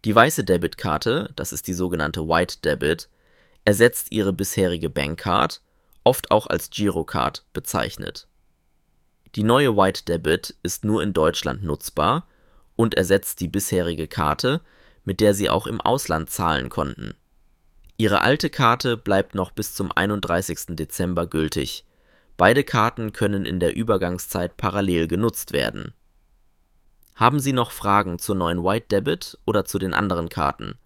Die weiße Debitkarte, das ist die sogenannte White Debit, ersetzt Ihre bisherige Bankcard, oft auch als Girocard bezeichnet. Die neue White Debit ist nur in Deutschland nutzbar und ersetzt die bisherige Karte, mit der Sie auch im Ausland zahlen konnten. Ihre alte Karte bleibt noch bis zum 31. Dezember gültig. Beide Karten können in der Übergangszeit parallel genutzt werden. Haben Sie noch Fragen zur neuen White Debit oder zu den anderen Karten?